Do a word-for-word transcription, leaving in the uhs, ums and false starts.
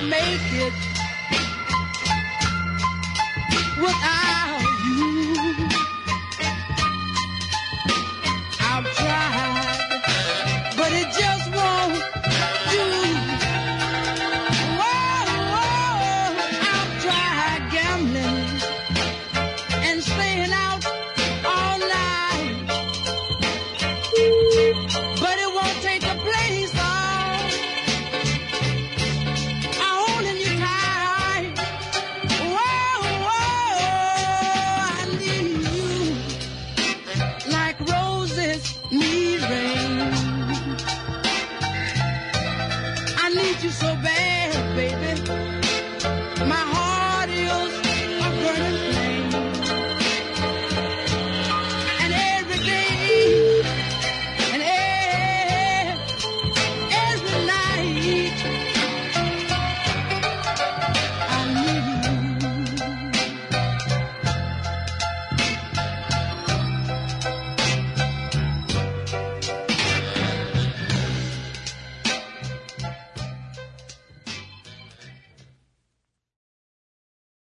make it without you. I've tried, but it just won't do. Whoa, whoa, I've tried gambling and staying out all night, but it won't take the place off. I'm holding you tight. Whoa, whoa, I need you like roses need rain. I need you so bad, baby. My